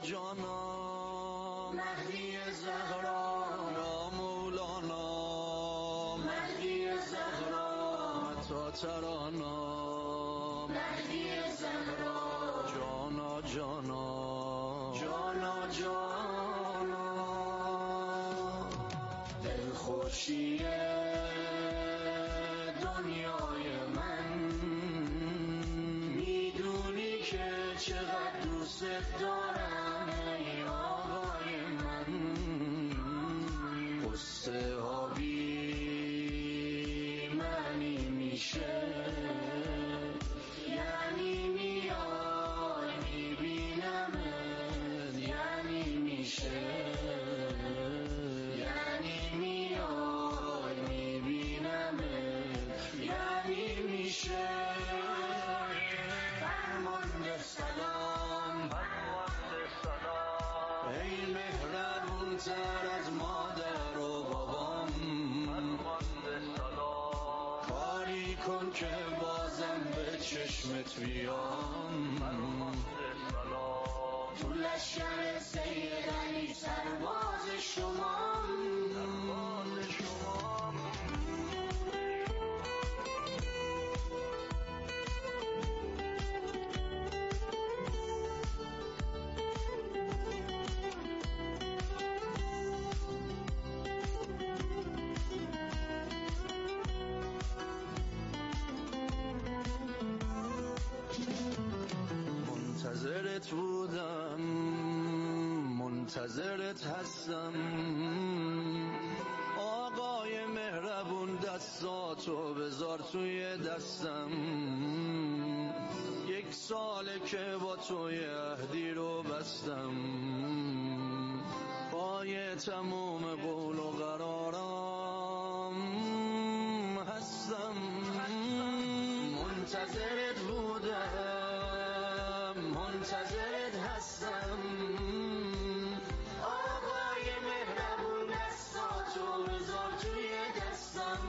جانا مهدی زهرا یا مولانا مهدی زهرا متا ترانا مهدی زهرا جانا جانا جانا جانا دلخوشی دنیای من میدونی که چقدر دوست دارم ای آقای من قصه ها بی معنی میشه یعنی میای میبینمت یعنی میشه یعنی میای میبینمت یعنی میشه فرمانده سلام ای مهربون تر از مادر و بابام کاری کن که بازم به چشمت بیام تو لشکر سید علی سرباز شمام منتظرت بودم منتظرت هستم آقای مهربون دستاتو بذار توی دستم 1 ساله که با توی عهدی رو بستم پای تموم قول و قرارم هستم منتظرت بودم منتظرت هستم آقای مهربون دستاتو بذار توی دستم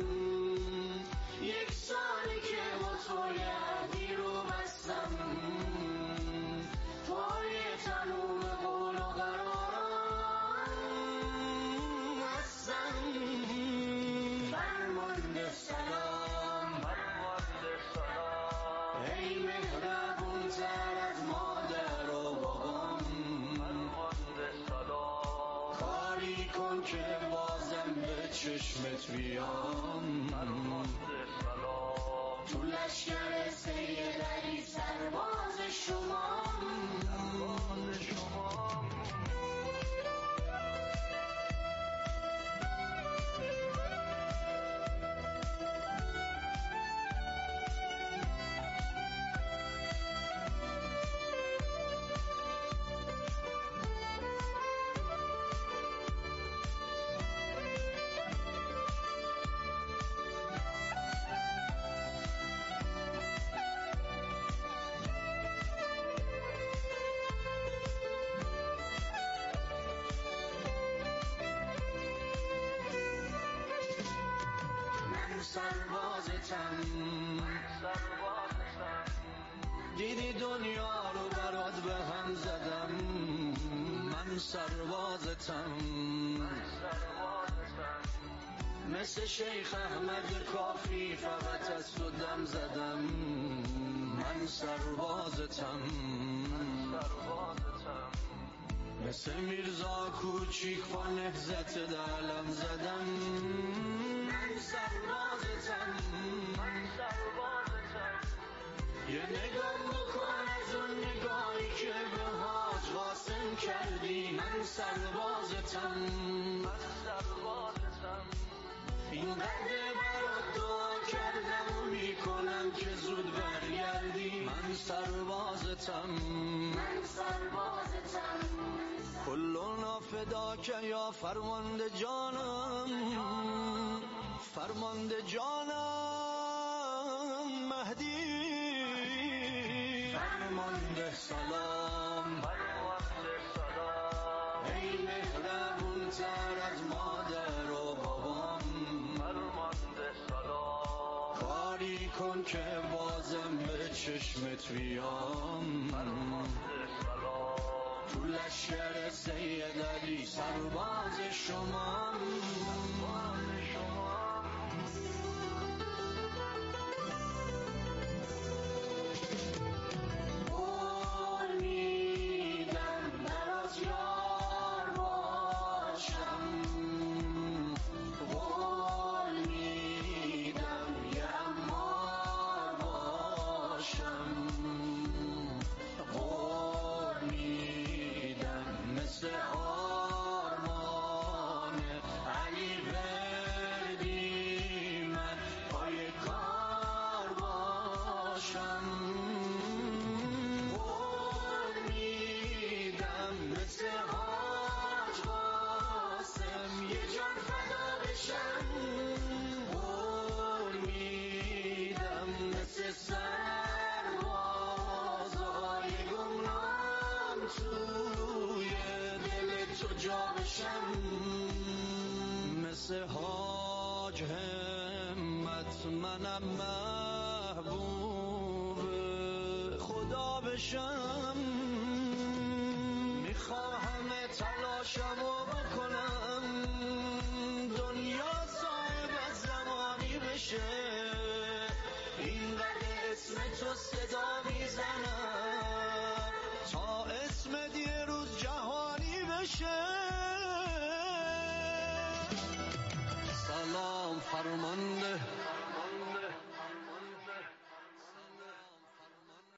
1 ساله که با توی عهدی رو بستم پای تموم قول و قرارم هستم فرمانده سلام ای مهربون تر از مادر و بابام کاری کن که بازم به چشمت بیام تو لشکر سید علی سرباز شمام سربازتم دیدی دنیا رو برات به هم زدم من سربازتم مثل شیخ احمد کافی فقط از تو دم زدم من سربازتم مثل میرزا کوچیک با نهضت دلم زدم من سربازتم یه نگاه بکن از اون نگاهی که به حاج قاسم کردی من سربازتم اینقدر برات دعا کردم و میکنم که زود برگردی من سربازتم کلنا فداک یا فرمانده جانم فرمانده جانم مهدی فرمانده سلام ای مهربون تر از مادر و بابام کاری کن که بازم به چشمت بیام تو لشکر سید علی سرباز شما مثل حاج همت منم محبوب خدا بشم میخواهم تلاشمو بکنم دنیا صاحب زمانی بشه اینقدر اسم تو صدا میزنم تا اسم یه روز جهانی بشه سلام فرمانده